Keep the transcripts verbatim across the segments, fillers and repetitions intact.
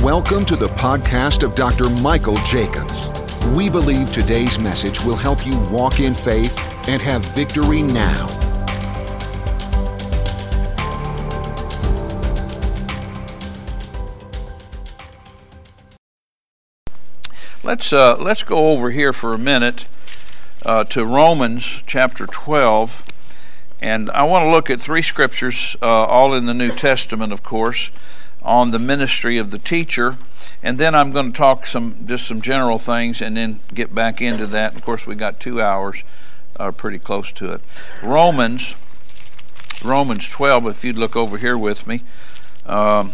Welcome to the podcast of Doctor Michael Jacobs. We believe today's message will help you walk in faith and have victory now. Let's uh, let's go over here for a minute uh, to Romans chapter twelve, and I want to look at three scriptures, uh, all in the New Testament, of course, on the ministry of the teacher, and then I'm going to talk some just some general things, and then get back into that. Of course, we got two hours, uh, pretty close to it. Romans, Romans twelve. If you'd look over here with me. Um,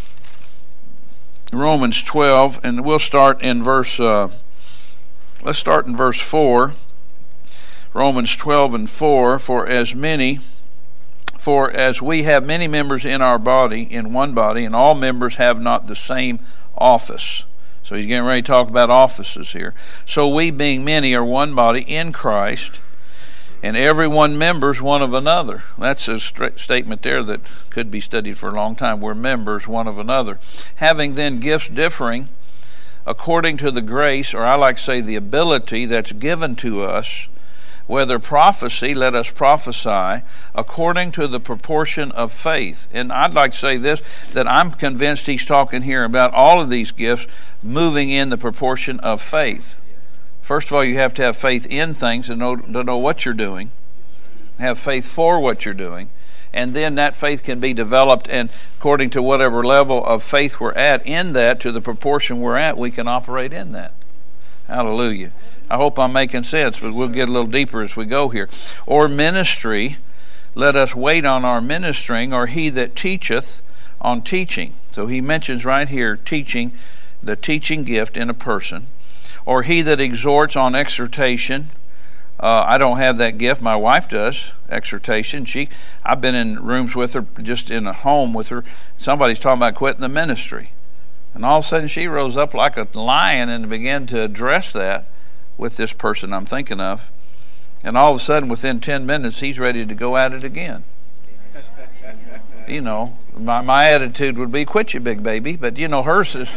Romans twelve, and we'll start in verse, uh, let's start in verse four. Romans twelve and four, for as many, for as we have many members in our body, in one body, and all members have not the same office. So he's getting ready to talk about offices here. So we, being many, are one body in Christ, and every one members one of another. That's a st- statement there that could be studied for a long time. We're members one of another. Having then gifts differing according to the grace, or I like to say the ability that's given to us, whether prophecy, let us prophesy, according to the proportion of faith. And I'd like to say this, that I'm convinced he's talking here about all of these gifts moving in the proportion of faith. First of all, you have to have faith in things to know, to know what you're doing. Have faith for what you're doing. And then that faith can be developed, and according to whatever level of faith we're at in that, to the proportion we're at, we can operate in that. Hallelujah. I hope I'm making sense, but we'll get a little deeper as we go here. Or ministry, let us wait on our ministering, or he that teacheth on teaching. So he mentions right here teaching, the teaching gift in a person. Or he that exhorts on exhortation. Uh, I don't have that gift. My wife does, exhortation. She, I've been in rooms with her, just in a home with her. Somebody's talking about quitting the ministry. And all of a sudden she rose up like a lion and began to address that with this person I'm thinking of. And all of a sudden, within ten minutes, he's ready to go at it again. You know, my, my attitude would be, quit you big baby. But, you know, hers is...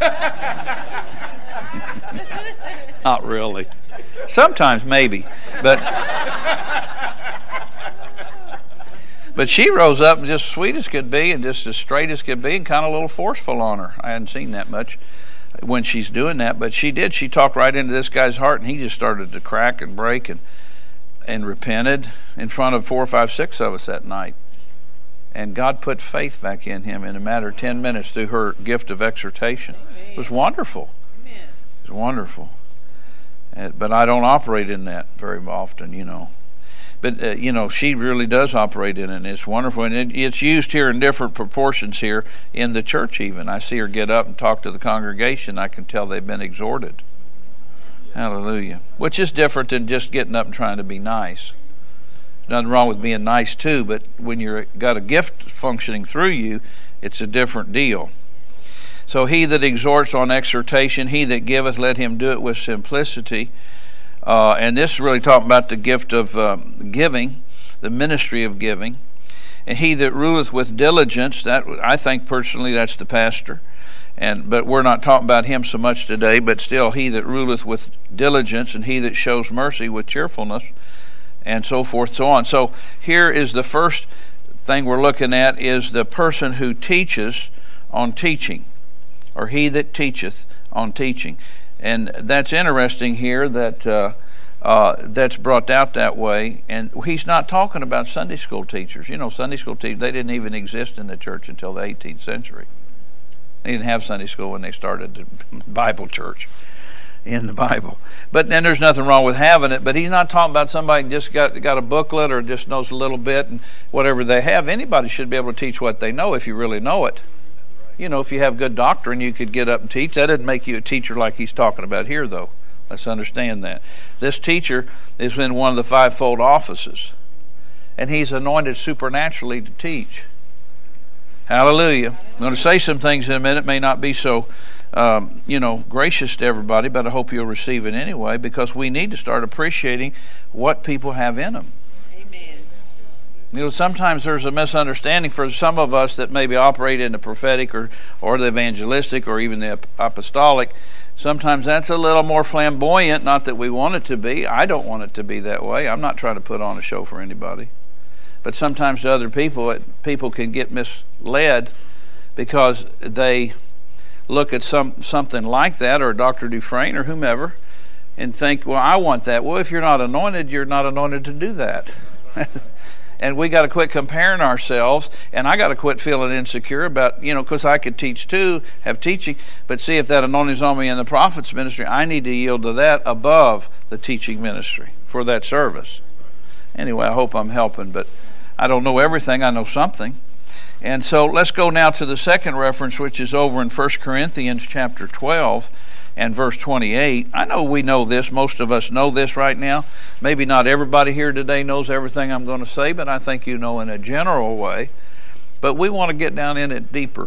Not really. Sometimes maybe, but but she rose up and just sweet as could be, and just as straight as could be, and kind of a little forceful on her. I hadn't seen that much when she's doing that, but she did. She talked right into this guy's heart, and he just started to crack and break and and repented in front of four, five, six of us that night. And God put faith back in him in a matter of ten minutes through her gift of exhortation. It was wonderful. It was wonderful. But I don't operate in that very often, you know. But, uh, you know, she really does operate in it, and it's wonderful. And it, it's used here in different proportions here in the church even. I see her get up and talk to the congregation. I can tell they've been exhorted. Hallelujah. Which is different than just getting up and trying to be nice. Nothing wrong with being nice too, but when you've got a gift functioning through you, it's a different deal. So he that exhorts on exhortation, he that giveth, let him do it with simplicity. Uh, and this is really talking about the gift of um, giving, the ministry of giving. And he that ruleth with diligence, that I think personally that's the pastor. And but we're not talking about him so much today, but still he that ruleth with diligence, and he that shows mercy with cheerfulness, and so forth, so on. So here is the first thing we're looking at, is the person who teaches on teaching. Or he that teacheth on teaching. And that's interesting here that uh, uh, that's brought out that way. And he's not talking about Sunday school teachers. You know, Sunday school teachers, they didn't even exist in the church until the eighteenth century. They didn't have Sunday school when they started the Bible church in the Bible. But then there's nothing wrong with having it. But he's not talking about somebody who just got, got a booklet or just knows a little bit and whatever they have. Anybody should be able to teach what they know if you really know it. You know, if you have good doctrine, you could get up and teach. That doesn't make you a teacher like he's talking about here, though. Let's understand that. This teacher is in one of the fivefold offices, and he's anointed supernaturally to teach. Hallelujah. I'm going to say some things in a minute. May not be so, um, you know, gracious to everybody, but I hope you'll receive it anyway, because we need to start appreciating what people have in them. You know, sometimes there's a misunderstanding for some of us that maybe operate in the prophetic or, or the evangelistic or even the apostolic. Sometimes that's a little more flamboyant, not that we want it to be. I don't want it to be that way. I'm not trying to put on a show for anybody. But sometimes to other people, it, people can get misled because they look at some something like that, or Doctor Dufresne or whomever, and think, well, I want that. Well, if you're not anointed, you're not anointed to do that. And we got to quit comparing ourselves, and I got to quit feeling insecure about, you know, because I could teach too, have teaching, but see, if that anointing is on me in the prophet's ministry, I need to yield to that above the teaching ministry for that service. Anyway, I hope I'm helping, but I don't know everything. I know something. And so let's go now to the second reference, which is over in First Corinthians chapter twelve. And verse twenty-eight. I know we know this. Most of us know this right now. Maybe not everybody here today knows everything I'm going to say, but I think you know in a general way. But we want to get down in it deeper.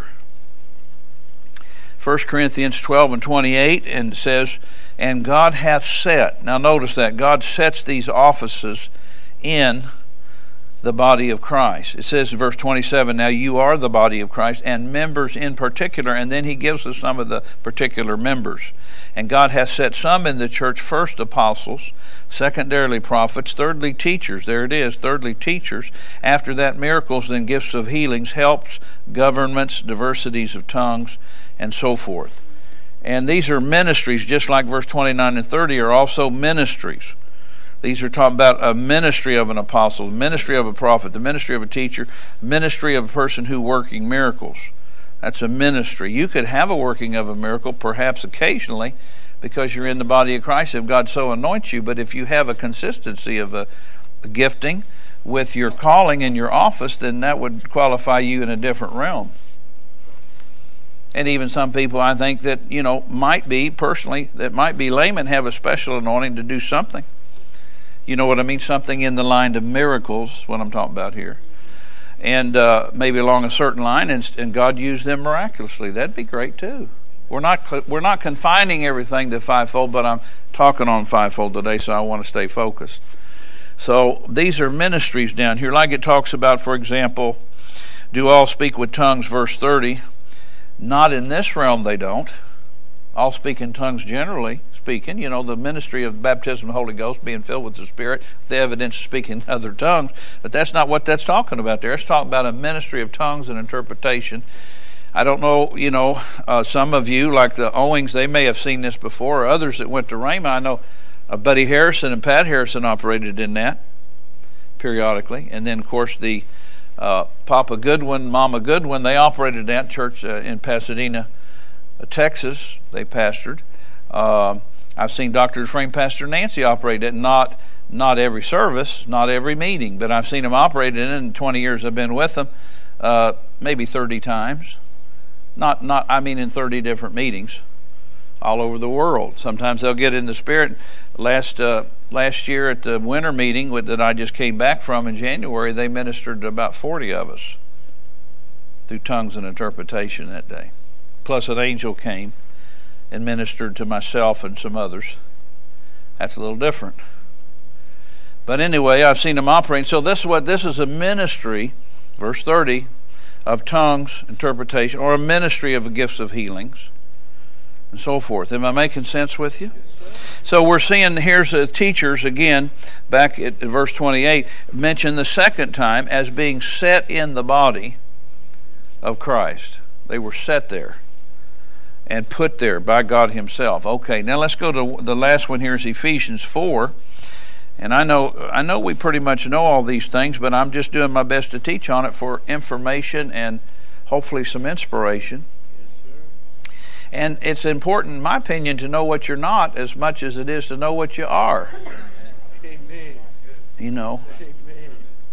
First Corinthians twelve and twenty-eight, and it says, and God hath set. Now notice that. God sets these offices in the body of Christ. It says in verse twenty-seven, now you are the body of Christ, and members in particular. And then he gives us some of the particular members. And God has set some in the church, first apostles, secondarily prophets, thirdly teachers. There it is, thirdly teachers. After that, miracles, then gifts of healings, helps, governments, diversities of tongues, and so forth. And these are ministries, just like verse twenty-nine and thirty are also ministries. These are talking about a ministry of an apostle, ministry of a prophet, the ministry of a teacher, ministry of a person who working miracles. That's a ministry. You could have a working of a miracle, perhaps occasionally, because you're in the body of Christ, if God so anoints you. But if you have a consistency of a, a gifting with your calling in your office, then that would qualify you in a different realm. And even some people, I think, that, you know, might be, personally, that might be laymen, have a special anointing to do something. You know what I mean? Something in the line of miracles, what I'm talking about here. And uh, maybe along a certain line, and, and God used them miraculously. That'd be great too. We're not we're not confining everything to fivefold, but I'm talking on fivefold today, so I want to stay focused. So these are ministries down here. Like it talks about, for example, do all speak with tongues, verse thirty. Not in this realm they don't. All speak in tongues generally. Speaking, you know, the ministry of baptism of the Holy Ghost, being filled with the Spirit, the evidence of speaking in other tongues. But that's not what that's talking about there. It's talking about a ministry of tongues and interpretation. I don't know, you know, uh, some of you, like the Owings, they may have seen this before, or others that went to Rhema. I know uh, Buddy Harrison and Pat Harrison operated in that periodically. And then, of course, the uh, Papa Goodwin, Mama Goodwin, they operated that church uh, in Pasadena, uh, Texas. They pastored. Um, I've seen Doctor Dufresne, Pastor Nancy operate it. Not not every service, not every meeting, but I've seen them operate in it in twenty years I've been with them, uh, maybe thirty times. Not not I mean in thirty different meetings all over the world. Sometimes they'll get in the Spirit. Last uh, last year at the winter meeting that I just came back from in January, they ministered to about forty of us through tongues and interpretation that day. Plus an angel came and ministered to myself and some others. That's a little different. But anyway, I've seen them operate. So this is what this is a ministry, verse thirty, of tongues, interpretation, or a ministry of the gifts of healings, and so forth. Am I making sense with you? Yes, so we're seeing here's the teachers again, back at verse twenty-eight, mentioned the second time as being set in the body of Christ. They were set there and put there by God himself. Okay, now let's go to the last one here is Ephesians four. And I know I know we pretty much know all these things, but I'm just doing my best to teach on it for information and hopefully some inspiration. Yes, sir. And it's important, in my opinion, to know what you're not as much as it is to know what you are. Amen. You know. Amen.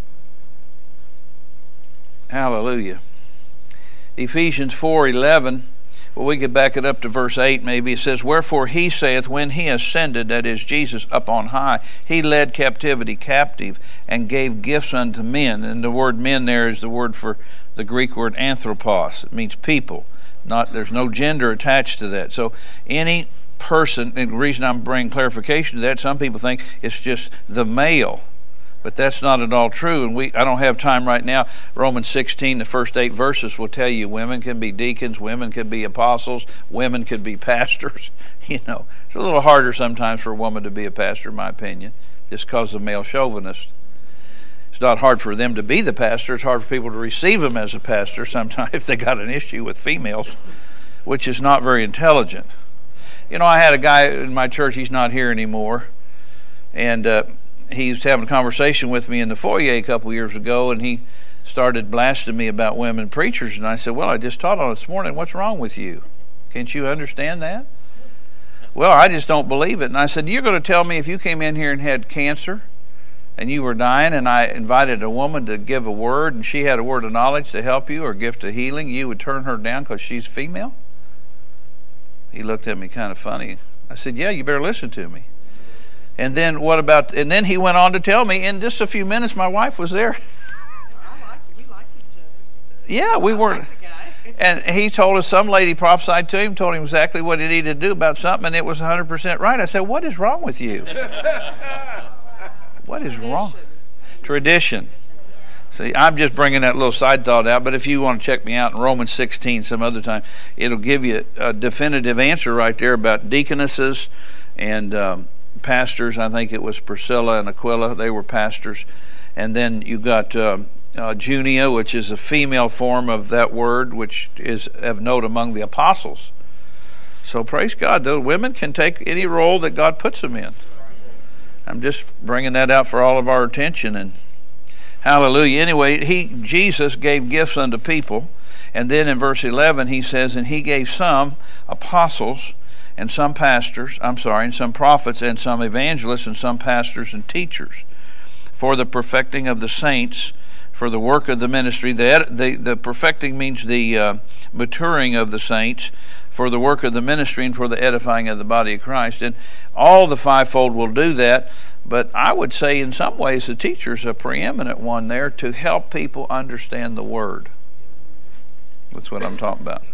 Hallelujah. Ephesians four eleven. Well, we could back it up to verse eight maybe. It says, wherefore he saith, when he ascended, that is Jesus, up on high, he led captivity captive and gave gifts unto men. And the word men there is the word for the Greek word anthropos. It means people. Not there's no gender attached to that. So any person, and the reason I'm bringing clarification to that, some people think it's just the male. But that's not at all true, and we I don't have time right now. Romans sixteen, the first eight verses will tell you women can be deacons, women can be apostles, women could be pastors. You know, it's a little harder sometimes for a woman to be a pastor, in my opinion, just because of male chauvinists. It's not hard for them to be the pastor. It's hard for people to receive them as a pastor sometimes if they got an issue with females, which is not very intelligent. You know, I had a guy in my church, he's not here anymore, and uh, he was having a conversation with me in the foyer a couple years ago, and he started blasting me about women preachers. And I said, well, I just taught on it this morning. What's wrong with you? Can't you understand that? Well, I just don't believe it. And I said, you're going to tell me if you came in here and had cancer and you were dying and I invited a woman to give a word and she had a word of knowledge to help you or a gift of healing, you would turn her down because she's female? He looked at me kind of funny. I said, yeah, you better listen to me. And then what about, and then he went on to tell me in just a few minutes my wife was there. I liked it. We liked each other. Yeah, we I weren't. liked the guy. And he told us some lady prophesied to him, told him exactly what he needed to do about something, and it was one hundred percent right. I said, what is wrong with you? What is wrong? Tradition. See, I'm just bringing that little side thought out, but if you want to check me out in Romans sixteen some other time, it'll give you a definitive answer right there about deaconesses and um, pastors. I think it was Priscilla and Aquila. They were pastors. And then you got um, uh, Junia, which is a female form of that word, which is of note among the apostles. So praise God, the women can take any role that God puts them in. I'm just bringing that out for all of our attention. And hallelujah. Anyway, he Jesus gave gifts unto people. And then in verse eleven he says, and he gave some apostles and some pastors, I'm sorry, and some prophets and some evangelists and some pastors and teachers for the perfecting of the saints, for the work of the ministry. The, the, the perfecting means the uh, maturing of the saints, for the work of the ministry and for the edifying of the body of Christ. And all the fivefold will do that, but I would say in some ways the teacher's a preeminent one there to help people understand the Word. That's what I'm talking about.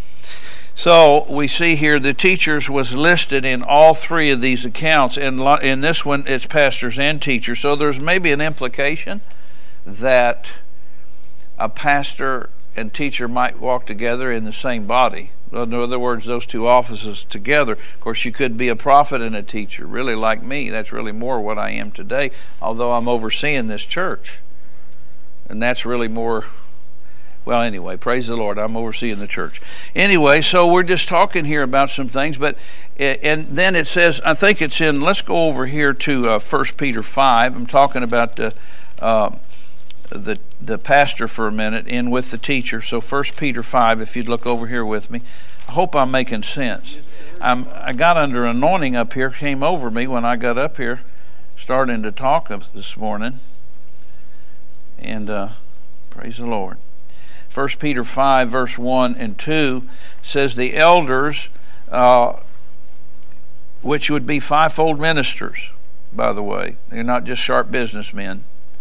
So we see here the teachers was listed in all three of these accounts. In, in this one, it's pastors and teachers. So there's maybe an implication that a pastor and teacher might walk together in the same body. In other words, those two offices together. Of course, you could be a prophet and a teacher, really like me. That's really more what I am today, although I'm overseeing this church. And that's really more... Well, anyway, praise the Lord. I'm overseeing the church. Anyway, so we're just talking here about some things, but and then it says, I think it's in, let's go over here to uh, First Peter five. I'm talking about the, uh, the the pastor for a minute, in with the teacher. So First Peter five, if you'd look over here with me. I hope I'm making sense. Yes, I'm, I got under anointing up here, came over me when I got up here, starting to talk this morning. And uh, praise the Lord. First Peter five, verse one and two says, the elders, uh, which would be fivefold ministers, by the way. They're not just sharp businessmen.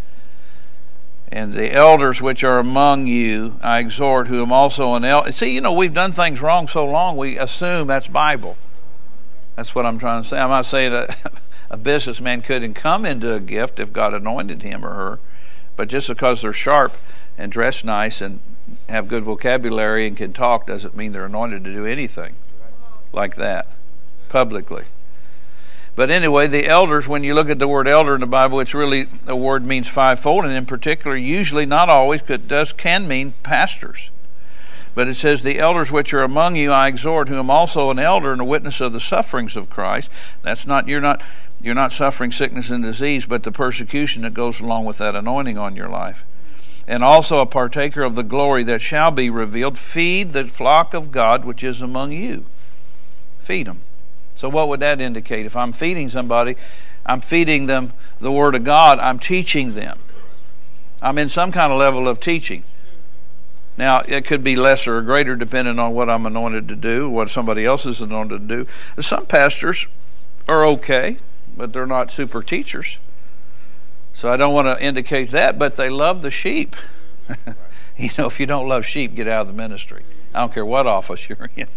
And the elders which are among you, I exhort, who am also an elder. See, you know, we've done things wrong so long, we assume that's Bible. That's what I'm trying to say. I'm not saying that a businessman couldn't come into a gift if God anointed him or her, but just because they're sharp and dress nice and have good vocabulary and can talk doesn't mean they're anointed to do anything like that publicly. But anyway, the elders, when you look at the word elder in the Bible, it's really, the word means fivefold, and in particular, usually, not always, but it does can mean pastors. But it says, the elders which are among you I exhort, who am also an elder and a witness of the sufferings of Christ. That's not, you're not, you're not suffering sickness and disease, but the persecution that goes along with that anointing on your life. And also a partaker of the glory that shall be revealed. Feed the flock of God which is among you. Feed them. So what would that indicate? If I'm feeding somebody, I'm feeding them the Word of God. I'm teaching them. I'm in some kind of level of teaching. Now, it could be lesser or greater depending on what I'm anointed to do, what somebody else is anointed to do. Some pastors are okay, but they're not super teachers. So I don't want to indicate that, but they love the sheep. You know, if you don't love sheep, get out of the ministry. I don't care what office you're in.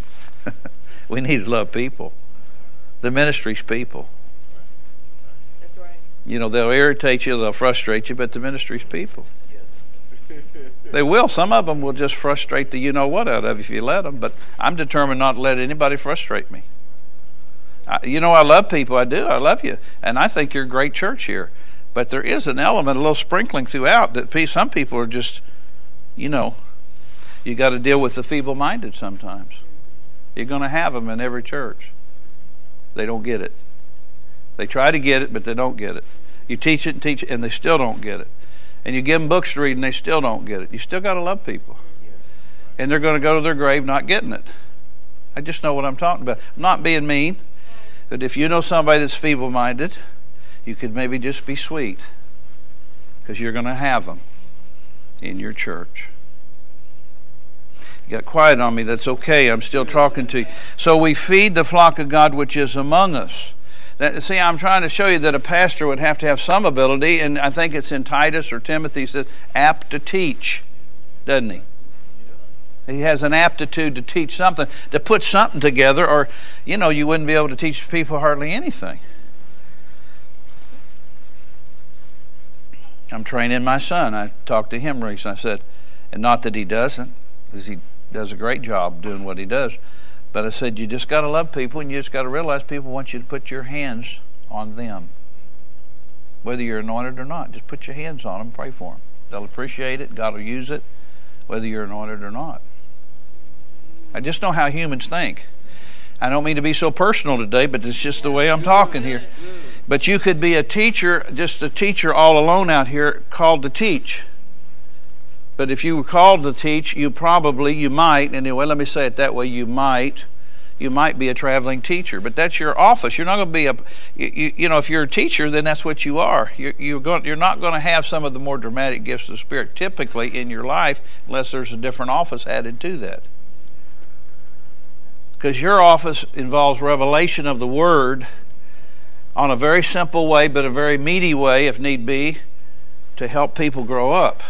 We need to love people. The ministry's people. That's right. You know, they'll irritate you, they'll frustrate you, but the ministry's people. They will. Some of them will just frustrate the you-know-what out of you if you let them, but I'm determined not to let anybody frustrate me. I, you know, I love people. I do. I love you. And I think you're a great church here. But there is an element, a little sprinkling throughout that some people are just, you know, you got to deal with the feeble-minded sometimes. You're going to have them in every church. They don't get it. They try to get it, but they don't get it. You teach it and teach it, and they still don't get it. And you give them books to read, and they still don't get it. You still got to love people. And they're going to go to their grave not getting it. I just know what I'm talking about. I'm not being mean. But if you know somebody that's feeble-minded, you could maybe just be sweet. Because you're going to have them in your church. You got quiet on me. That's okay. I'm still talking to you. So we feed the flock of God which is among us. That, see, I'm trying to show you that a pastor would have to have some ability, and I think it's in Titus or Timothy, says apt to teach, doesn't he? He has an aptitude to teach something, to put something together, or, you know, you wouldn't be able to teach people hardly anything. I'm training my son. I talked to him recently. I said, and not that he doesn't, because he does a great job doing what he does. But I said, you just got to love people, and you just got to realize people want you to put your hands on them. Whether you're anointed or not, just put your hands on them, pray for them. They'll appreciate it. God will use it, whether you're anointed or not. I just know how humans think. I don't mean to be so personal today, but it's just the way I'm talking here. But you could be a teacher, just a teacher all alone out here, called to teach. But if you were called to teach, you probably, you might, anyway, let me say it that way, you might, you might be a traveling teacher. But that's your office. You're not going to be a, you, you, you know, if you're a teacher, then that's what you are. You're, you're, going, you're not going to have some of the more dramatic gifts of the Spirit typically in your life unless there's a different office added to that. Because your office involves revelation of the Word on a very simple way, but a very meaty way, if need be, to help people grow up.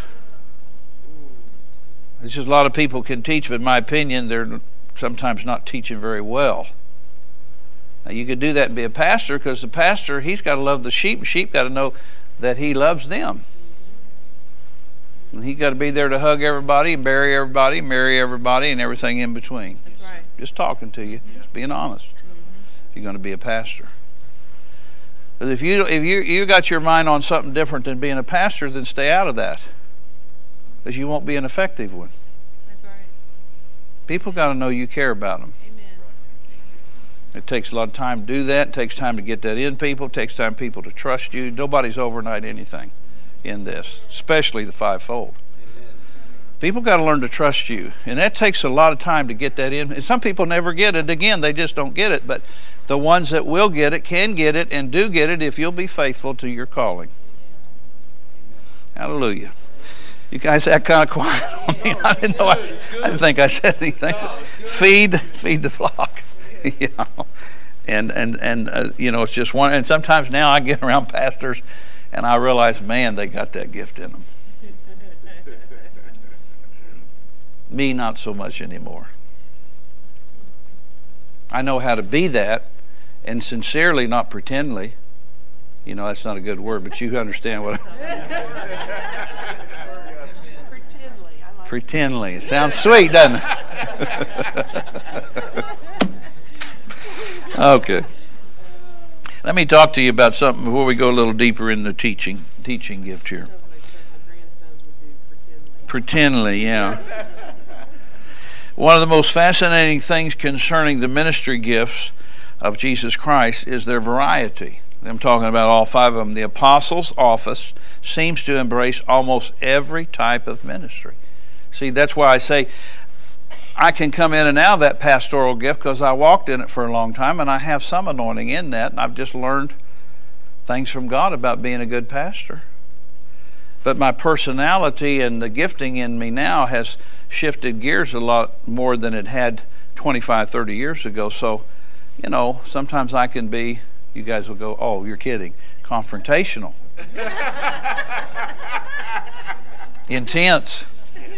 It's just a lot of people can teach, but in my opinion, they're sometimes not teaching very well. Now, you could do that and be a pastor, because the pastor, he's got to love the sheep. The sheep got to know that he loves them. And he got to be there to hug everybody and bury everybody and marry everybody and everything in between. That's right. Just talking to you, just being honest. Mm-hmm. If you're going to be a pastor. Because if you if you you got your mind on something different than being a pastor, then stay out of that. Because you won't be an effective one. That's right. People got to know you care about them. Amen. It takes a lot of time to do that. It takes time to get that in people. It takes time people to trust you. Nobody's overnight anything in this, especially the fivefold. Amen. People got to learn to trust you. And that takes a lot of time to get that in. And some people never get it. Again, they just don't get it. But the ones that will get it can get it and do get it if you'll be faithful to your calling. Hallelujah. You guys act kind of quiet on me. I didn't know. I, I didn't think I said anything. Feed, feed the flock. You know, and and and uh, you know, it's just one. And sometimes now I get around pastors, and I realize, man, they got that gift in them. Me, not so much anymore. I know how to be that, and sincerely, not pretendly. You know, that's not a good word, but you understand what I Pretendly. It sounds sweet, doesn't it? Okay. Let me talk to you about something before we go a little deeper in the teaching teaching gift here. Pretendly, yeah. One of the most fascinating things concerning the ministry gifts of Jesus Christ is their variety. I'm talking about all five of them. The apostles' office seems to embrace almost every type of ministry. See, that's why I say I can come in and out of that pastoral gift because I walked in it for a long time and I have some anointing in that, and I've just learned things from God about being a good pastor. But my personality and the gifting in me now has shifted gears a lot more than it had twenty-five, thirty years ago. So, you know, sometimes I can be, you guys will go, oh, you're kidding, confrontational. Intense.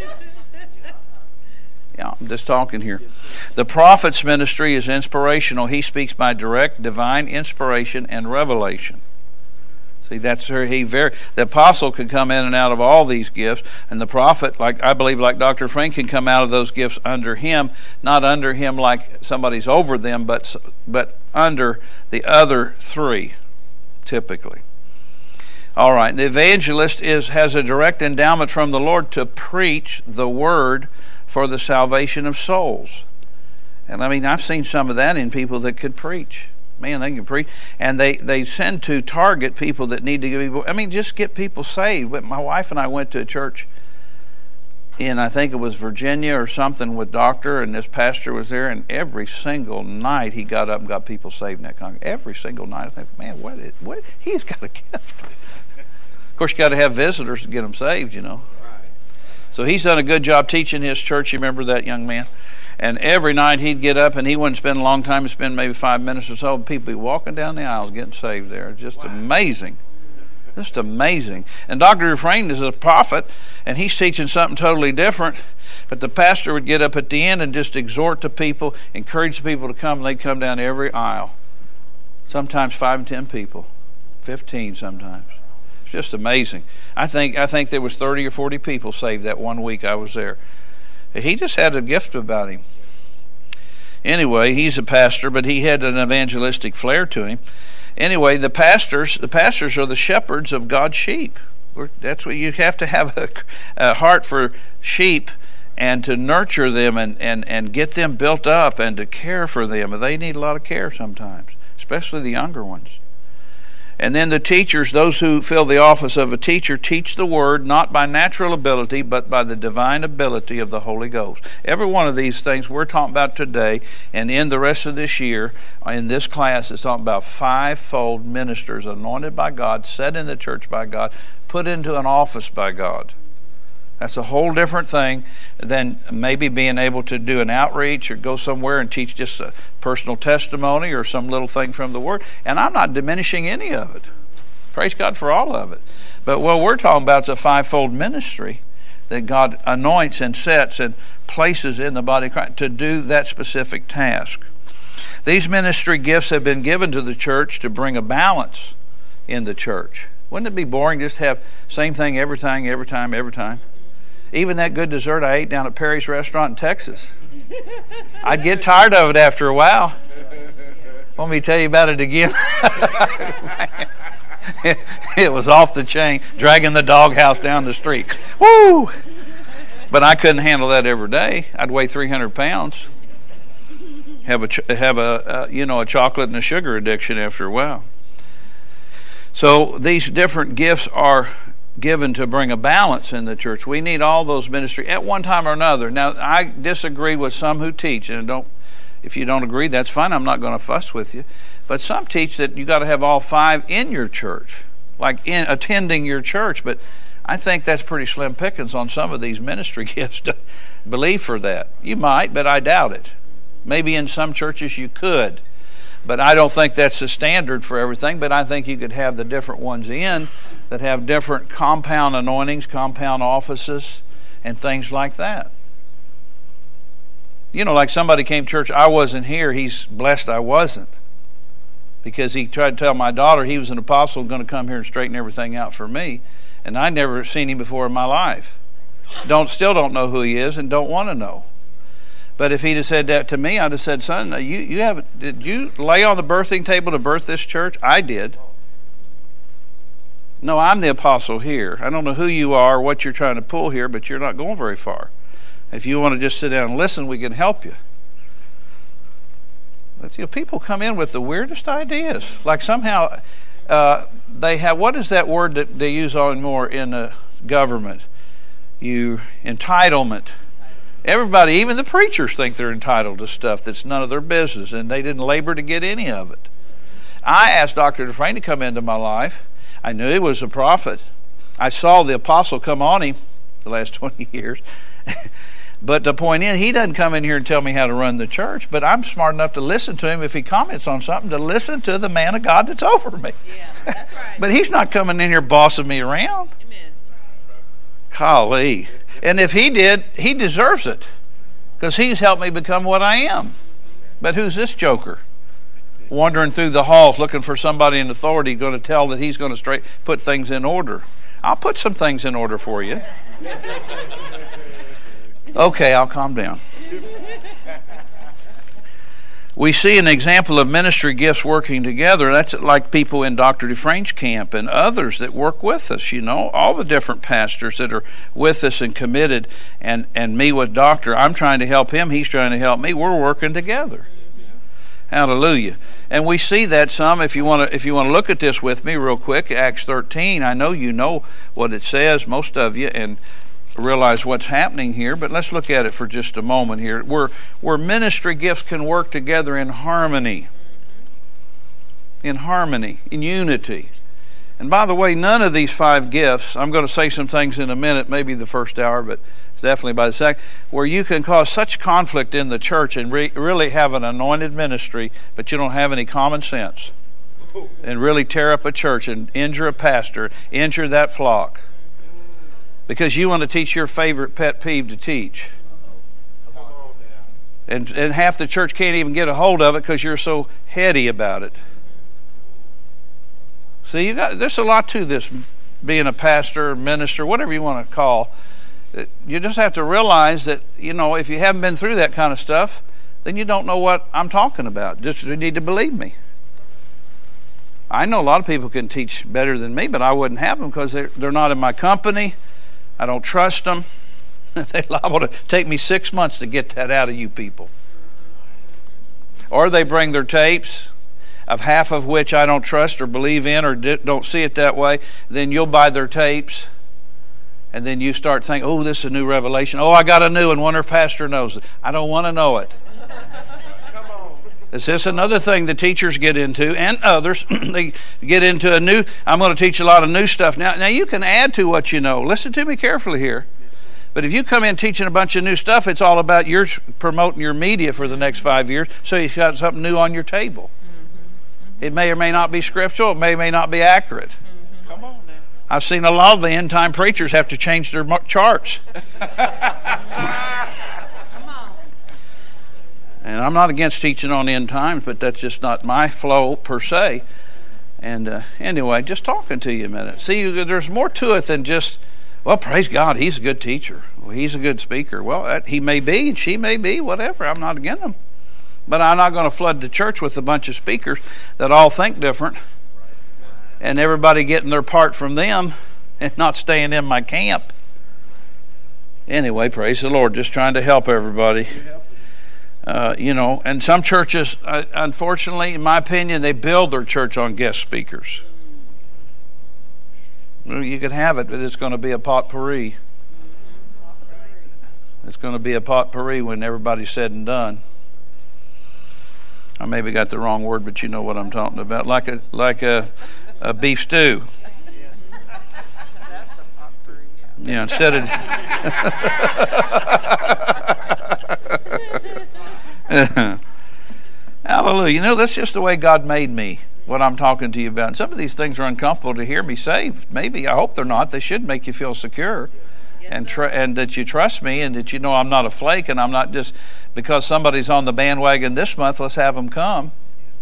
Yeah, I'm just talking here. The prophet's ministry is inspirational. He speaks by direct divine inspiration and revelation. See, that's her. He very the apostle could come in and out of all these gifts, and the prophet, like I believe, like Doctor Frank, can come out of those gifts under him, not under him like somebody's over them, but but under the other three, typically. All right, the evangelist is has a direct endowment from the Lord to preach the word for the salvation of souls, and I mean I've seen some of that in people that could preach. Man, they can preach, and they, they send to target people that need to get. I mean, just get people saved. My wife and I went to a church in, I think it was Virginia or something, with doctor, and this pastor was there, and every single night he got up and got people saved in that congregation. Every single night, I think, man, what? Is, what? He's got a gift. Of course, you got to have visitors to get them saved, you know. So he's done a good job teaching his church. You remember that young man? And every night he'd get up, and he wouldn't spend a long time. He'd spend maybe five minutes or so. People be walking down the aisles getting saved there. It's just wow. amazing. Just amazing. And Doctor Dufresne is a prophet, and he's teaching something totally different. But the pastor would get up at the end and just exhort the people, encourage the people to come. And they'd come down every aisle. Sometimes five and ten people. Fifteen sometimes. It's just amazing. I think I think there was thirty or forty people saved that one week I was there. He just had a gift about him. Anyway, he's a pastor, but he had an evangelistic flair to him. Anyway, the pastors, the pastors are the shepherds of God's sheep. That's what you have to have a, a heart for sheep, and to nurture them and, and, and get them built up and to care for them. They need a lot of care sometimes, especially the younger ones. And then the teachers, those who fill the office of a teacher, teach the word not by natural ability, but by the divine ability of the Holy Ghost. Every one of these things we're talking about today, and in the rest of this year, in this class, is talking about fivefold ministers anointed by God, set in the church by God, put into an office by God. That's a whole different thing than maybe being able to do an outreach or go somewhere and teach just a personal testimony or some little thing from the Word. And I'm not diminishing any of it. Praise God for all of it. But what we're talking about is a fivefold ministry that God anoints and sets and places in the body of Christ to do that specific task. These ministry gifts have been given to the church to bring a balance in the church. Wouldn't it be boring just to have same thing every time, every time, every time? Even that good dessert I ate down at Perry's restaurant in Texas. I'd get tired of it after a while. Want me to tell you about it again? it, it was off the chain, dragging the doghouse down the street. Woo! But I couldn't handle that every day. I'd weigh three hundred pounds. Have a have a uh, you know a chocolate and a sugar addiction after a while. So these different gifts are given to bring a balance in the church. We need all those ministry at one time or another. Now, I disagree with some who teach, and don't. If you don't agree, that's fine. I'm not going to fuss with you. But some teach that you got to have all five in your church, like in attending your church. But I think that's pretty slim pickings on some of these ministry gifts to believe for that. You might, but I doubt it. Maybe in some churches you could. But I don't think that's the standard for everything. But I think you could have the different ones in that have different compound anointings, compound offices, and things like that. You know, like somebody came to church, I wasn't here, he's blessed I wasn't. Because he tried to tell my daughter he was an apostle going to come here and straighten everything out for me. And I'd never seen him before in my life. Don't Still don't know who he is and don't want to know. But if he'd have said that to me, I'd have said, son, you, you have, did you lay on the birthing table to birth this church? I did. No, I'm the apostle here. I don't know who you are or what you're trying to pull here, but you're not going very far. If you want to just sit down and listen, we can help you. But you know, people come in with the weirdest ideas. Like somehow uh, they have, what is that word that they use on more in the government? You, entitlement. Everybody, even the preachers, think they're entitled to stuff that's none of their business, and they didn't labor to get any of it. I asked Doctor Dufresne to come into my life. I knew he was a prophet. I saw the apostle come on him the last twenty years. But the point is, he doesn't come in here and tell me how to run the church, but I'm smart enough to listen to him if he comments on something, to listen to the man of God that's over me. Yeah, that's right. But he's not coming in here bossing me around. Amen. Golly. And if he did, he deserves it, because he's helped me become what I am. But who's this joker? wandering through the halls looking for somebody in authority going to tell that he's going to straight put things in order. I'll put some things in order for you. Okay, I'll calm down. We see an example of ministry gifts working together. That's like people in Doctor Dufresne's camp and others that work with us, you know, all the different pastors that are with us and committed, and, and me with Doctor. I'm trying to help him. He's trying to help me. We're working together. Hallelujah. And we see that some, if you want to if you want to look at this with me real quick, Acts thirteen. I know you know what it says, most of you, and realize what's happening here, but let's look at it for just a moment here. Where where ministry gifts can work together in harmony. In harmony, in unity. And by the way, none of these five gifts, I'm going to say some things in a minute, maybe the first hour, but it's definitely by the second, where you can cause such conflict in the church and re- really have an anointed ministry, but you don't have any common sense. And really tear up a church and injure a pastor, injure that flock. Because you want to teach your favorite pet peeve to teach. And, and half the church can't even get a hold of it because you're so heady about it. See, you got there's a lot to this, being a pastor, minister, whatever you want to call. You just have to realize that, you know, if you haven't been through that kind of stuff, then you don't know what I'm talking about. Just you need to believe me. I know a lot of people can teach better than me, but I wouldn't have them because they're, they're not in my company. I don't trust them. They're liable to take me six months to get that out of you people. Or they bring their tapes, of half of which I don't trust or believe in or don't see it that way. Then you'll buy their tapes, and then you start thinking, oh, this is a new revelation. Oh, I got a new one. Wonder if Pastor knows it. I don't want to know it. Is this another thing the teachers get into, and others? They get into a new, I'm going to teach a lot of new stuff. Now, now you can add to what you know. Listen to me carefully here. But if you come in teaching a bunch of new stuff, it's all about your promoting your media for the next five years, so you've got something new on your table. Mm-hmm. It may or may not be scriptural. It may or may not be accurate. Mm-hmm. Come on now. I've seen a lot of the end-time preachers have to change their charts. And I'm not against teaching on end times, but that's just not my flow per se. And uh, anyway, just talking to you a minute. See, there's more to it than just, well, praise God, he's a good teacher. Well, he's a good speaker. Well, that, he may be, and she may be, whatever. I'm not against them. But I'm not going to flood the church with a bunch of speakers that all think different. And everybody getting their part from them and not staying in my camp. Anyway, praise the Lord. Just trying to help everybody. Uh, you know, and some churches, uh, unfortunately, in my opinion, they build their church on guest speakers. Well, you can have it, but it's going to be a potpourri. It's going to be a potpourri when everybody's said and done. I maybe got the wrong word, but you know what I'm talking about. Like a like a, a beef stew. That's a potpourri. Yeah, instead of hallelujah. You know, that's just the way God made me, what I'm talking to you about. And some of these things are uncomfortable to hear me say. Maybe, I hope they're not. They should make you feel secure. Yes, and tr- and that you trust me, and that you know I'm not a flake, and I'm not just because somebody's on the bandwagon this month, let's have them come.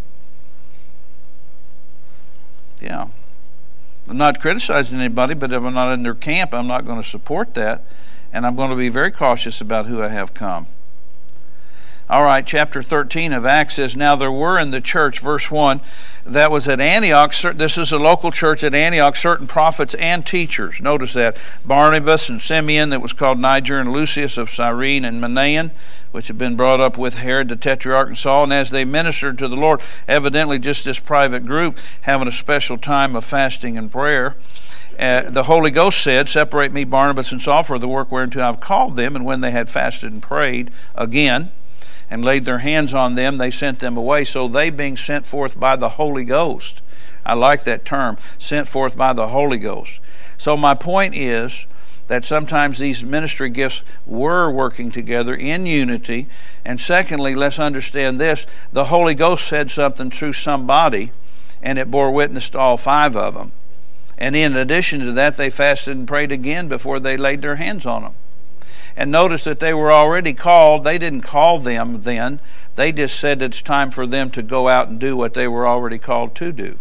Yeah. I'm not criticizing anybody, but if I'm not in their camp, I'm not going to support that. And I'm going to be very cautious about who I have come. All right, chapter thirteen of Acts says, now there were in the church, verse one, that was at Antioch, this is a local church at Antioch, certain prophets and teachers. Notice that. Barnabas and Simeon, that was called Niger, and Lucius of Cyrene, and Manaen, which had been brought up with Herod the Tetrarch and Saul. And as they ministered to the Lord, evidently just this private group having a special time of fasting and prayer, Uh, the Holy Ghost said, separate me, Barnabas and Saul, for the work whereunto I have called them. And when they had fasted and prayed again, and laid their hands on them, they sent them away. So they being sent forth by the Holy Ghost. I like that term, sent forth by the Holy Ghost. So my point is that sometimes these ministry gifts were working together in unity. And secondly, let's understand this, the Holy Ghost said something through somebody, and it bore witness to all five of them. And in addition to that, they fasted and prayed again before they laid their hands on them. And notice that they were already called. They didn't call them then. They just said it's time for them to go out and do what they were already called to do.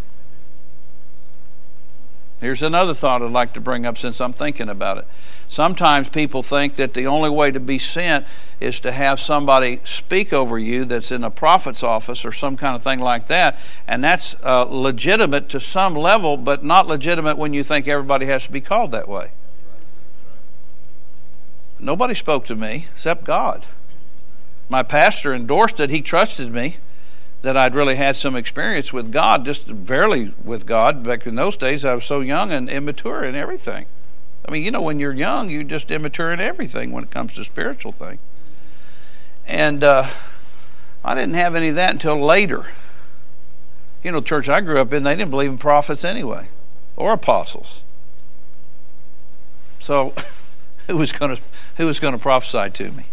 Here's another thought I'd like to bring up since I'm thinking about it. Sometimes people think that the only way to be sent is to have somebody speak over you that's in a prophet's office or some kind of thing like that. And that's uh, legitimate to some level, but not legitimate when you think everybody has to be called that way. Nobody spoke to me except God. My pastor endorsed it. He trusted me that I'd really had some experience with God, just barely with God. Back in those days, I was so young and immature in everything. I mean, you know, when you're young, you're just immature in everything when it comes to spiritual things. And uh, I didn't have any of that until later. You know, the church I grew up in, they didn't believe in prophets anyway, or apostles. So, who was going to who was going to prophesy to me?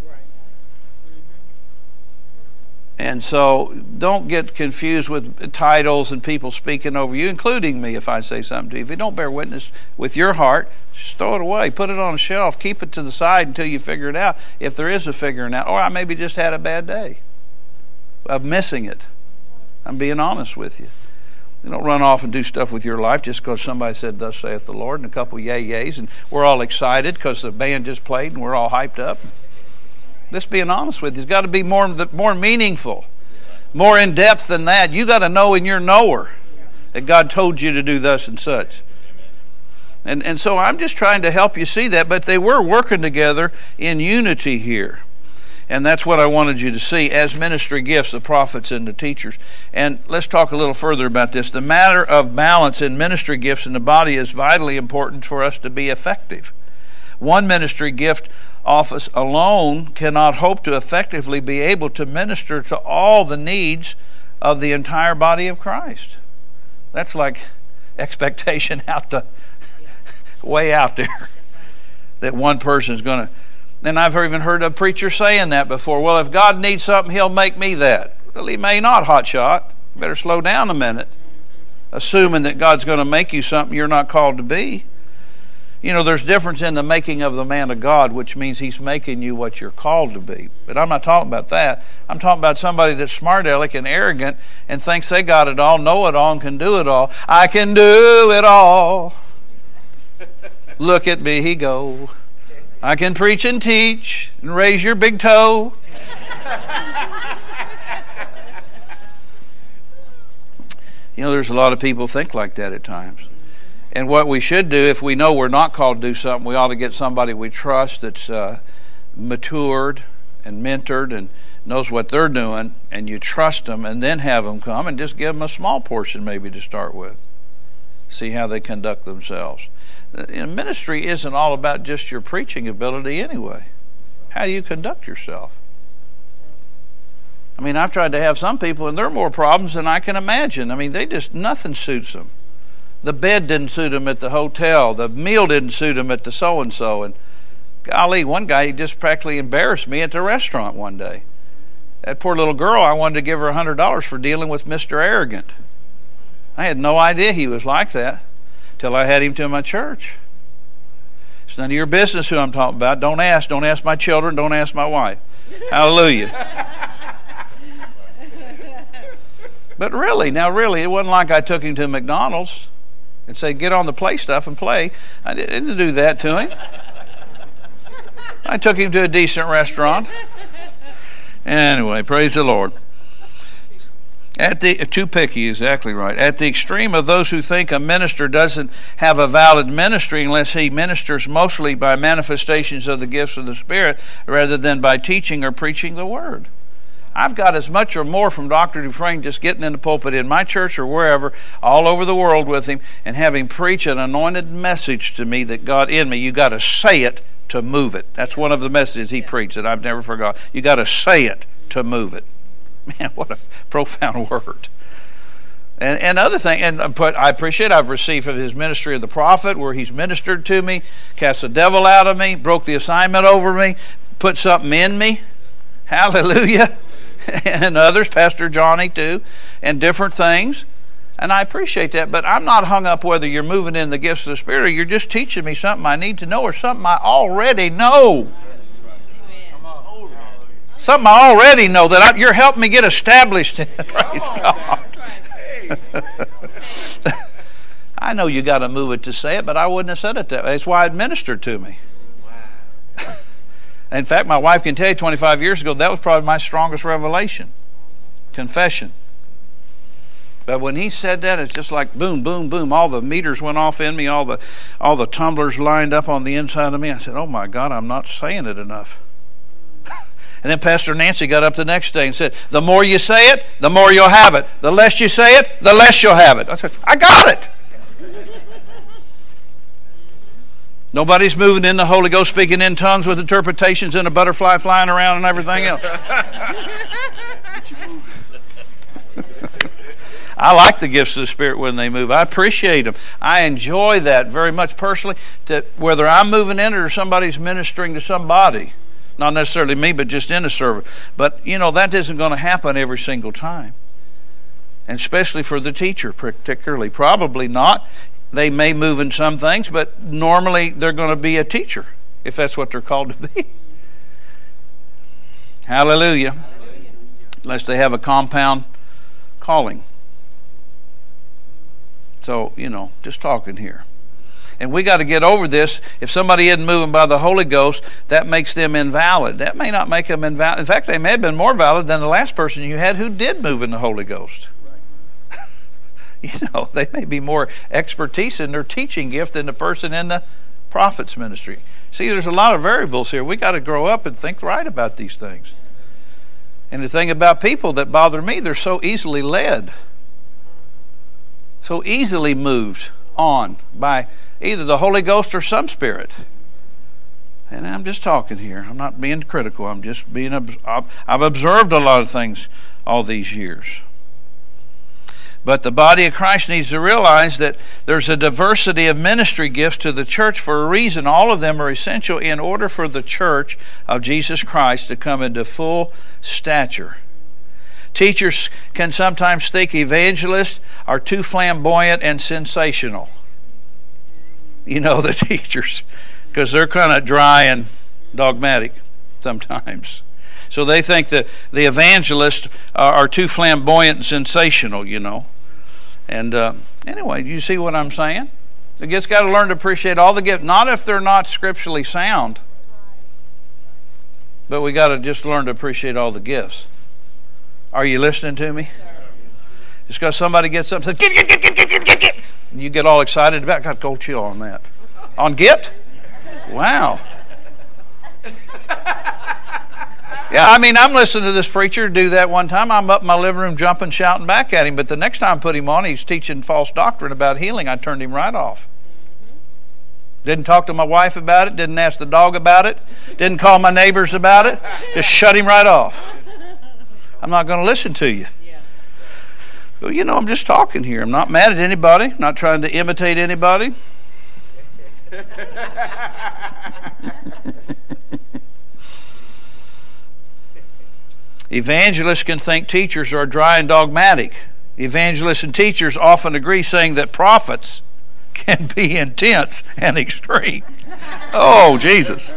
And so don't get confused with titles and people speaking over you, including me if I say something to you. If you don't bear witness with your heart, just throw it away. Put it on a shelf. Keep it to the side until you figure it out, if there is a figuring out. Or I maybe just had a bad day of missing it. I'm being honest with you. You don't run off and do stuff with your life just because somebody said, thus saith the Lord, and a couple yay yays, and we're all excited because the band just played and we're all hyped up. Just being honest with you, it's got to be more more meaningful, more in depth than that. You got to know in your knower that God told you to do thus and such. And and so I'm just trying to help you see that, but they were working together in unity here. And that's what I wanted you to see as ministry gifts, the prophets and the teachers. And let's talk a little further about this. The matter of balance in ministry gifts in the body is vitally important for us to be effective. One ministry gift office alone cannot hope to effectively be able to minister to all the needs of the entire body of Christ. That's like expectation out the way out there, that one person is going to. And I've even heard a preacher saying that before. Well, if God needs something, he'll make me that. Well, he may not, hotshot. Better slow down a minute, assuming that God's going to make you something you're not called to be. You know, there's difference in the making of the man of God, which means he's making you what you're called to be. But I'm not talking about that. I'm talking about somebody that's smart-aleck and arrogant and thinks they got it all, know it all, and can do it all. I can do it all. Look at me go. I can preach and teach and raise your big toe. You know, there's a lot of people think like that at times. And what we should do, if we know we're not called to do something, we ought to get somebody we trust that's uh, matured and mentored and knows what they're doing, and you trust them, and then have them come and just give them a small portion maybe to start with. See how they conduct themselves. And ministry isn't all about just your preaching ability anyway. How do you conduct yourself? I mean, I've tried to have some people, and there are more problems than I can imagine. I mean, they just, nothing suits them. The bed didn't suit him at the hotel. The meal didn't suit him at the so-and-so. And golly, one guy, he just practically embarrassed me at the restaurant one day. That poor little girl, I wanted to give her one hundred dollars for dealing with Mister Arrogant. I had no idea he was like that till I had him to my church. It's none of your business who I'm talking about. Don't ask. Don't ask my children. Don't ask my wife. Hallelujah. But really, now really, it wasn't like I took him to McDonald's and say, get on the play stuff and play. I didn't do that to him. I took him to a decent restaurant. Anyway, praise the Lord. At the too picky, exactly right. At the extreme of those who think a minister doesn't have a valid ministry unless he ministers mostly by manifestations of the gifts of the Spirit rather than by teaching or preaching the Word. I've got as much or more from Doctor Dufresne just getting in the pulpit in my church or wherever, all over the world with him, and having preach an anointed message to me that God in me. You got to say it to move it. That's one of the messages he preached that I've never forgot. You got to say it to move it. Man, what a profound word. And, and other thing, and I appreciate I've received of his ministry of the prophet, where he's ministered to me, cast the devil out of me, broke the assignment over me, put something in me. Hallelujah. And others, Pastor Johnny too, and different things. And I appreciate that, but I'm not hung up whether you're moving in the gifts of the Spirit or you're just teaching me something I need to know or something I already know. Something I already know that I, you're helping me get established in. Praise God. I know you got to move it to say it, but I wouldn't have said it that way. That's why it ministered to me. In fact, my wife can tell you twenty-five years ago, that was probably my strongest revelation. Confession. But when he said that, it's just like boom, boom, boom. All the meters went off in me. All the all the tumblers lined up on the inside of me. I said, oh my God, I'm not saying it enough. And then Pastor Nancy got up the next day and said, the more you say it, the more you'll have it. The less you say it, the less you'll have it. I said, I got it. Nobody's moving in the Holy Ghost, speaking in tongues with interpretations and a butterfly flying around and everything else. I like the gifts of the Spirit when they move. I appreciate them. I enjoy that very much personally, to whether I'm moving in it or somebody's ministering to somebody. Not necessarily me, but just in a service. But, you know, that isn't going to happen every single time. And especially for the teacher, particularly. Probably not. They may move in some things, but normally they're going to be a teacher, if that's what they're called to be. Hallelujah. Hallelujah. Unless they have a compound calling. So, you know, just talking here. And we got to get over this. If somebody isn't moving by the Holy Ghost, that makes them invalid. That may not make them invalid. In fact, they may have been more valid than the last person you had who did move in the Holy Ghost. Right. You know, they may be more expertise in their teaching gift than the person in the prophet's ministry. See, there's a lot of variables here. We got to grow up and think right about these things. And the thing about people that bother me, they're so easily led. So easily moved on by either the Holy Ghost or some spirit. And I'm just talking here. I'm not being critical. I'm just being, I've observed a lot of things all these years. But the body of Christ needs to realize that there's a diversity of ministry gifts to the church for a reason. All of them are essential in order for the church of Jesus Christ to come into full stature. Teachers can sometimes think evangelists are too flamboyant and sensational. You know, the teachers, because they're kind of dry and dogmatic sometimes. So they think that the evangelists are, are too flamboyant and sensational, you know. And uh, anyway, you see what I'm saying? The gifts got to learn to appreciate all the gifts, not if they're not scripturally sound, but we got to just learn to appreciate all the gifts. Are you listening to me? Just because somebody gets up and says, get, get, get, get, get, get, get. You get all excited about it. Got cold chill on that. On get? Wow. Yeah, I mean, I'm listening to this preacher do that one time. I'm up in my living room jumping, shouting back at him. But the next time I put him on, he's teaching false doctrine about healing. I turned him right off. Didn't talk to my wife about it. Didn't ask the dog about it. Didn't call my neighbors about it. Just shut him right off. I'm not going to listen to you. Well, you know, I'm just talking here. I'm not mad at anybody. I'm not trying to imitate anybody. Evangelists can think teachers are dry and dogmatic. Evangelists and teachers often agree, saying that prophets can be intense and extreme. Oh, Jesus.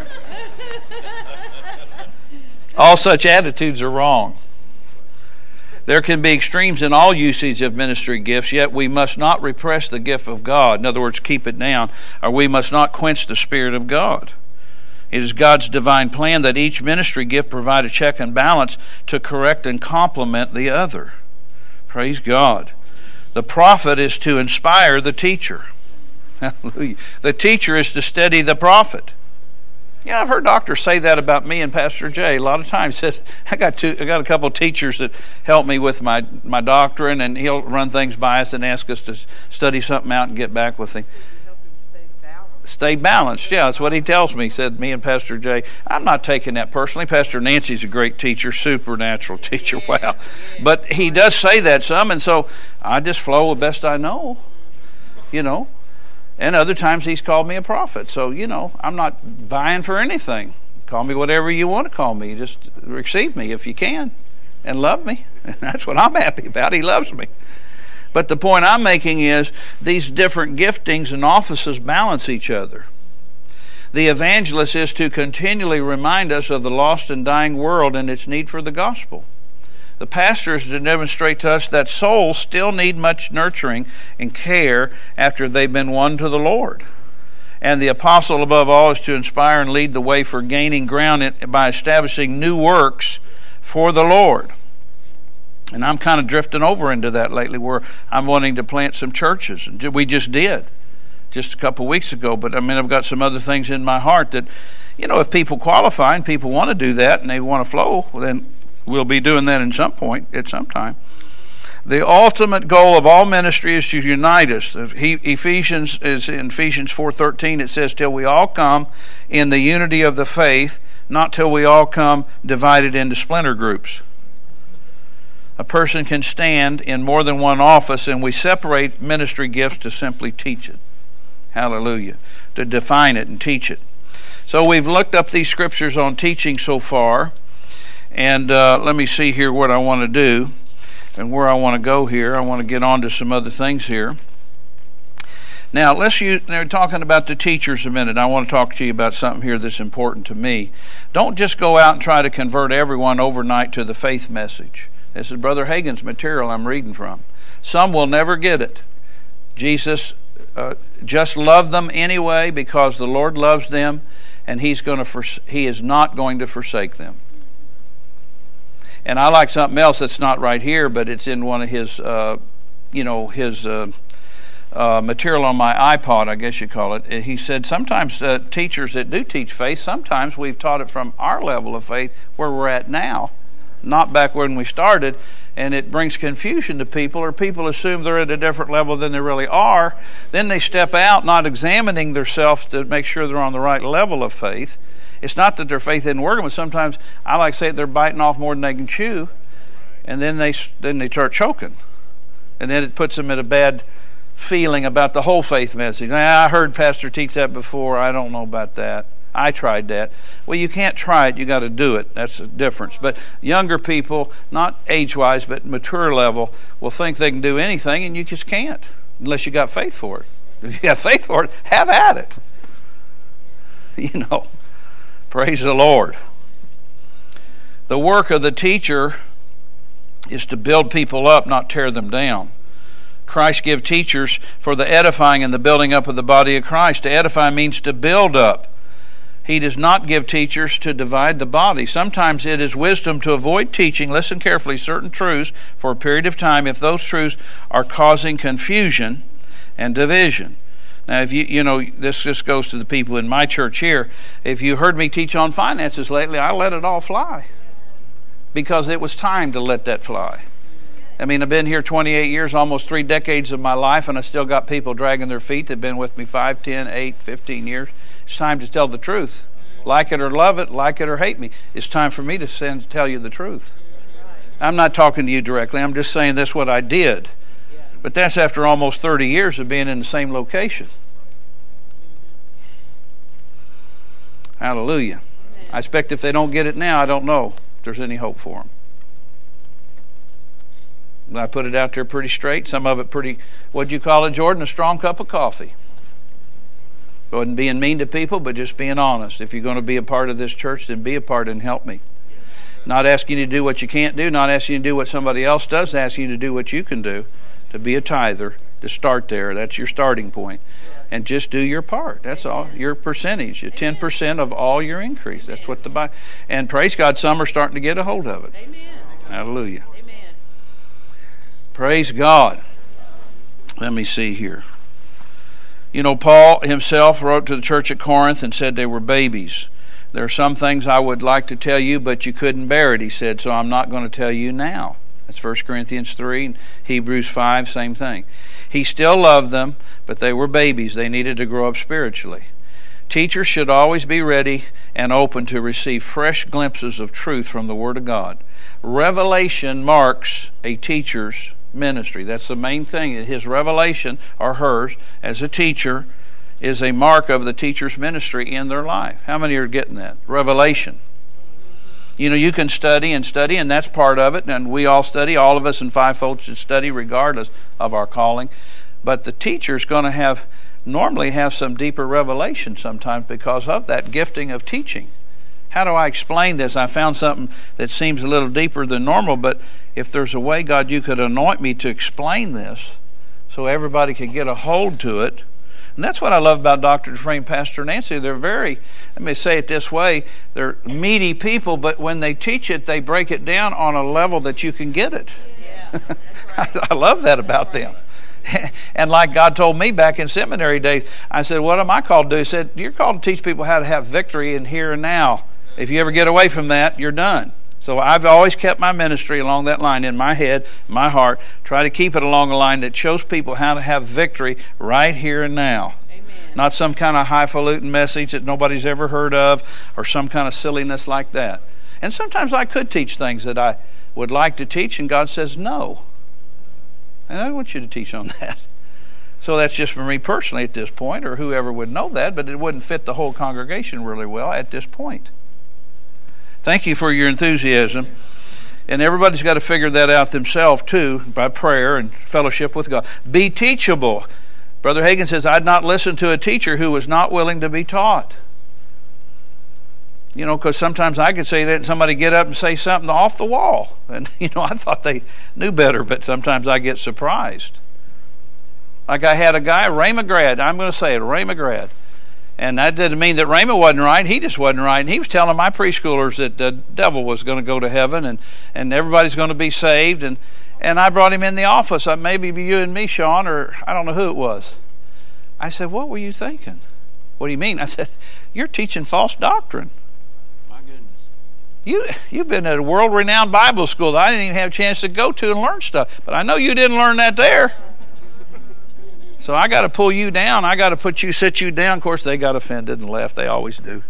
All such attitudes are wrong. There can be extremes in all usage of ministry gifts, yet we must not repress the gift of God. In other words, keep it down, or we must not quench the Spirit of God. It is God's divine plan that each ministry gift provide a check and balance to correct and complement the other. Praise God. The prophet is to inspire the teacher. Hallelujah. The teacher is to steady the prophet. You know, I've heard doctors say that about me and Pastor Jay a lot of times. Says, I got two, I got a couple of teachers that help me with my, my doctrine, and he'll run things by us and ask us to study something out and get back with him. Stay balanced. Yeah, that's what he tells me. He said, me and Pastor Jay. I'm not taking that personally. Pastor Nancy's a great teacher, supernatural teacher. Wow. But he does say that some, and so I just flow the best I know, you know. And other times he's called me a prophet. So, you know, I'm not vying for anything. Call me whatever you want to call me. Just receive me if you can and love me. And that's what I'm happy about. He loves me. But the point I'm making is these different giftings and offices balance each other. The evangelist is to continually remind us of the lost and dying world and its need for the gospel. The pastor is to demonstrate to us that souls still need much nurturing and care after they've been won to the Lord. And the apostle, above all, is to inspire and lead the way for gaining ground by establishing new works for the Lord. And I'm kind of drifting over into that lately, where I'm wanting to plant some churches. And we just did, just a couple of weeks ago. But I mean, I've got some other things in my heart that, you know, if people qualify and people want to do that and they want to flow, well, then we'll be doing that at some point, at some time. The ultimate goal of all ministry is to unite us. He, Ephesians is in Ephesians four thirteen. It says, "Till we all come in the unity of the faith, not till we all come divided into splinter groups." A person can stand in more than one office, and we separate ministry gifts to simply teach it. Hallelujah. To define it and teach it. So we've looked up these scriptures on teaching so far. And uh, let me see here what I want to do and where I want to go here. I want to get on to some other things here. Now, let's use, they're talking about the teachers a minute. I want to talk to you about something here that's important to me. Don't just go out and try to convert everyone overnight to the faith message. This is Brother Hagin's material I'm reading from. Some will never get it. Jesus uh, just loved them anyway because the Lord loves them, and He's going to fors- He is not going to forsake them. And I like something else that's not right here, but it's in one of his, uh, you know, his uh, uh, material on my iPod, I guess you call it. He said sometimes uh, teachers that do teach faith, sometimes we've taught it from our level of faith where we're at now, not back when we started, and it brings confusion to people, or people assume they're at a different level than they really are. Then they step out not examining themselves to make sure they're on the right level of faith. It's not that their faith isn't working, but sometimes I like to say they're biting off more than they can chew, and then they then they start choking, and then it puts them in a bad feeling about the whole faith message. I heard Pastor teach that before. I don't know about that. I tried that. Well, you can't try it. You got to do it. That's the difference. But younger people, not age-wise, but mature level, will think they can do anything, and you just can't unless you got faith for it. If you got faith for it, have at it. You know. Praise the Lord. The work of the teacher is to build people up, not tear them down. Christ gave teachers for the edifying and the building up of the body of Christ. To edify means to build up. He does not give teachers to divide the body. Sometimes it is wisdom to avoid teaching, listen carefully, certain truths for a period of time if those truths are causing confusion and division. Now, if you, you know, this just goes to the people in my church here. If you heard me teach on finances lately, I let it all fly because it was time to let that fly. I mean, I've been here twenty-eight years, almost three decades of my life, and I still got people dragging their feet that have been with me five, ten, eight, fifteen years. It's time to tell the truth. Like it or love it, like it or hate me. It's time for me to send, tell you the truth. I'm not talking to you directly. I'm just saying that's what I did. But that's after almost thirty years of being in the same location. Hallelujah. I expect if they don't get it now, I don't know if there's any hope for them. I put it out there pretty straight. Some of it pretty, what'd you call it, Jordan? A strong cup of coffee. Wasn't being mean to people, but just being honest. If you're going to be a part of this church, then be a part and help me. Not asking you to do what you can't do, not asking you to do what somebody else does, asking you to do what you can do. To be a tither, to start there. That's your starting point. And just do your part. That's all. Your percentage. Your ten percent of all your increase. That's what the Bible. And praise God, some are starting to get a hold of it. Amen. Hallelujah. Amen. Praise God. Let me see here. You know, Paul himself wrote to the church at Corinth and said they were babies. There are some things I would like to tell you, but you couldn't bear it, he said, so I'm not going to tell you now. That's First Corinthians three and Hebrews five, same thing. He still loved them, but they were babies. They needed to grow up spiritually. Teachers should always be ready and open to receive fresh glimpses of truth from the Word of God. Revelation marks a teacher's ministry. That's the main thing. His revelation, or hers, as a teacher, is a mark of the teacher's ministry in their life. How many are getting that? Revelation. You know, you can study and study, and that's part of it, and we all study. All of us in Fivefold should study regardless of our calling. But the teacher's going to have normally have some deeper revelation sometimes because of that gifting of teaching. How do I explain this? I found something that seems a little deeper than normal, but if there's a way, God, you could anoint me to explain this so everybody could get a hold to it. And that's what I love about Doctor Dufresne, Pastor Nancy. They're very, let me say it this way, they're meaty people, but when they teach it, they break it down on a level that you can get it. Yeah, that's right. I love that about them. And like God told me back in seminary days, I said, what am I called to do? He said, you're called to teach people how to have victory in here and now. If you ever get away from that, you're done. So I've always kept my ministry along that line in my head, my heart. Try to keep it along a line that shows people how to have victory right here and now. Amen. Not some kind of highfalutin message that nobody's ever heard of or some kind of silliness like that. And sometimes I could teach things that I would like to teach, and God says no. And I don't want you to teach on that. So that's just for me personally at this point, or whoever would know that, but it wouldn't fit the whole congregation really well at this point. Thank you for your enthusiasm. And everybody's got to figure that out themselves too by prayer and fellowship with God. Be teachable. Brother Hagin says, I'd not listen to a teacher who was not willing to be taught. You know, because sometimes I could say that and somebody get up and say something off the wall. And, you know, I thought they knew better, but sometimes I get surprised. Like I had a guy, Ray McGrath, I'm going to say it, Ray McGrath. And that didn't mean that Raymond wasn't right. He just wasn't right. And he was telling my preschoolers that the devil was going to go to heaven and, and everybody's going to be saved. And, and I brought him in the office. Uh, maybe you and me, Sean, or I don't know who it was. I said, what were you thinking? What do you mean? I said, you're teaching false doctrine. My goodness. You, you've been at a world-renowned Bible school that I didn't even have a chance to go to and learn stuff. But I know you didn't learn that there. So I got to pull you down. I got to put you, sit you down. Of course, they got offended and left. They always do.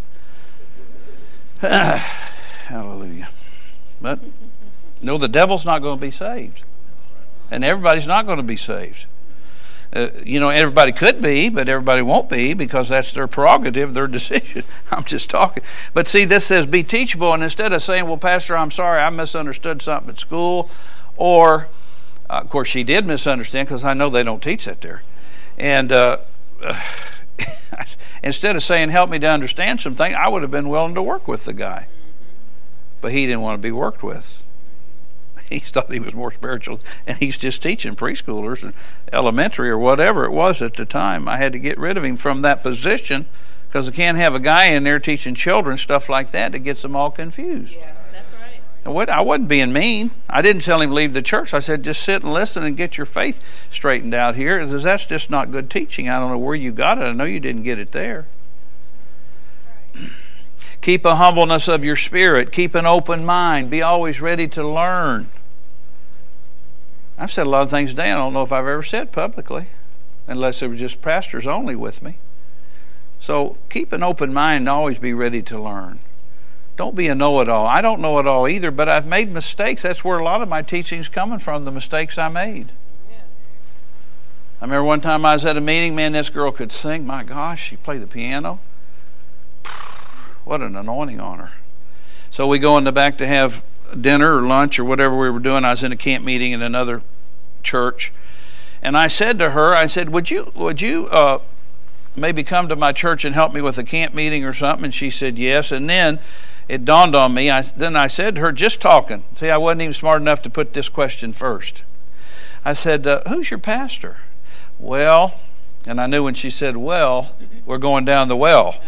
Hallelujah. But no, the devil's not going to be saved. And everybody's not going to be saved. Uh, you know, everybody could be, but everybody won't be because that's their prerogative, their decision. I'm just talking. But see, this says be teachable. And instead of saying, well, Pastor, I'm sorry, I misunderstood something at school. Or, uh, of course, she did misunderstand because I know they don't teach that there. And uh, instead of saying, help me to understand something, I would have been willing to work with the guy. But he didn't want to be worked with. He thought he was more spiritual, and he's just teaching preschoolers and elementary or whatever it was at the time. I had to get rid of him from that position because I can't have a guy in there teaching children stuff like that that gets them all confused. Yeah, that's right. And what, I wasn't being mean. I didn't tell him to leave the church. I said, just sit and listen and get your faith straightened out here. Because that's just not good teaching. I don't know where you got it. I know you didn't get it there. Right. Keep a humbleness of your spirit. Keep an open mind. Be always ready to learn. I've said a lot of things today I don't know if I've ever said publicly, unless it was just pastors only with me. So keep an open mind and always be ready to learn. Don't be a know-it-all. I don't know it all either, but I've made mistakes. That's where a lot of my teaching's coming from, the mistakes I made. Yeah. I remember one time I was at a meeting, man, this girl could sing. My gosh, she played the piano. What an anointing on her. So we go in the back to have dinner or lunch or whatever we were doing. I was in a camp meeting in another church. And I said to her, I said, would you, would you uh, maybe come to my church and help me with a camp meeting or something? And she said yes. And then it dawned on me. I, then I said to her, just talking. See, I wasn't even smart enough to put this question first. I said, uh, who's your pastor? Well, and I knew when she said, well, we're going down the well.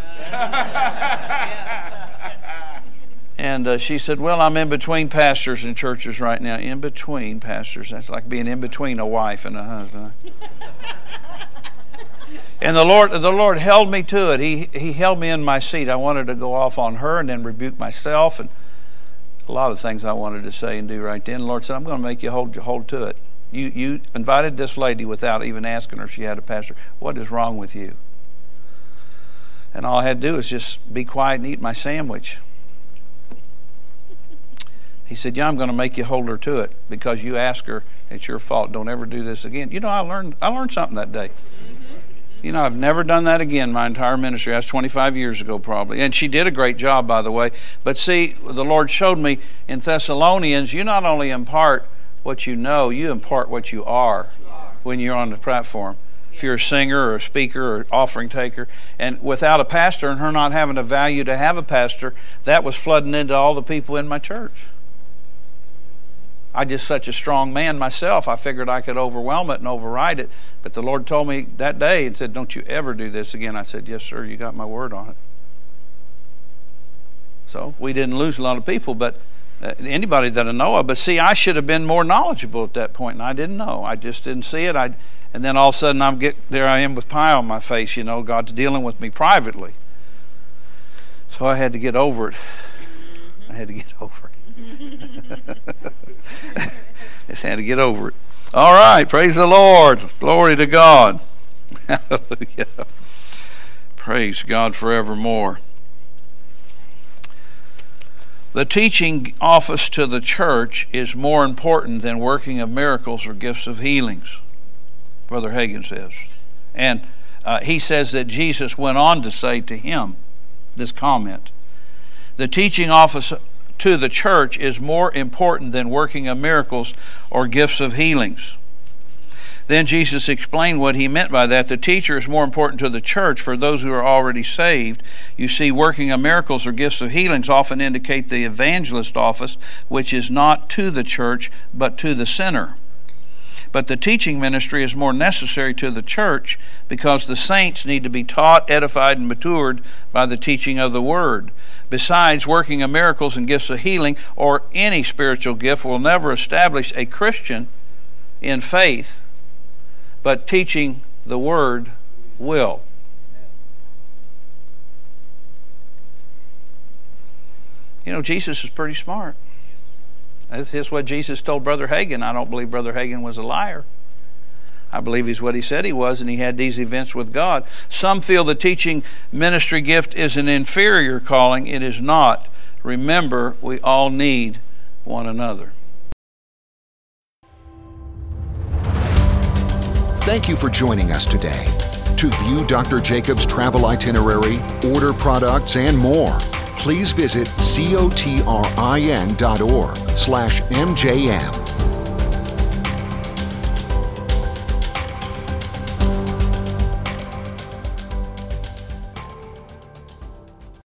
And uh, she said, well, I'm in between pastors and churches right now. In between pastors. That's like being in between a wife and a husband. And the Lord the Lord held me to it. He He held me in my seat. I wanted to go off on her and then rebuke myself and a lot of things I wanted to say and do right then. The Lord said, I'm going to make you hold, hold to it. You, you invited this lady without even asking her if she had a pastor. What is wrong with you? And all I had to do was just be quiet and eat my sandwich. He said, yeah, I'm going to make you hold her to it because you asked her. It's your fault. Don't ever do this again. You know, I learned I learned something that day. Mm-hmm. You know, I've never done that again my entire ministry. That's twenty-five years ago probably. And she did a great job, by the way. But see, the Lord showed me in Thessalonians, you not only impart what you know, you impart what you are when you're on the platform. if you're a singer or a speaker or offering taker. And without a pastor and her not having a value to have a pastor, that was flooding into all the people in my church. I just such a strong man myself, I figured I could overwhelm it and override it. But the Lord told me that day and said, don't you ever do this again. I said, yes, sir, you got my word on it. So we didn't lose a lot of people, but uh, anybody that I know of. But see, I should have been more knowledgeable at that point, and I didn't know. I just didn't see it. I, and then all of a sudden, I'm get there I am with pie on my face. You know, God's dealing with me privately. So I had to get over it. I had to get over it. Just had to get over it. All right, praise the Lord. Glory to God. Hallelujah. Praise God forevermore. The teaching office to the church is more important than working of miracles or gifts of healings, Brother Hagin says. And uh, he says that Jesus went on to say to him this comment. The teaching office to the church is more important than working of miracles or gifts of healings. Then Jesus explained what he meant by that. The teacher is more important to the church for those who are already saved. You see, working of miracles or gifts of healings often indicate the evangelist office, which is not to the church, but to the sinner. But the teaching ministry is more necessary to the church because the saints need to be taught, edified, and matured by the teaching of the Word. Besides, working of miracles and gifts of healing or any spiritual gift will never establish a Christian in faith, but teaching the Word will. You know, Jesus is pretty smart. That's what Jesus told Brother Hagin. I don't believe Brother Hagin was a liar. I believe he's what he said he was, and he had these events with God. Some feel the teaching ministry gift is an inferior calling. It is not. Remember, we all need one another. Thank you for joining us today. To view Doctor Jacobs' travel itinerary, order products, and more, please visit cotrin dot org slash M J M.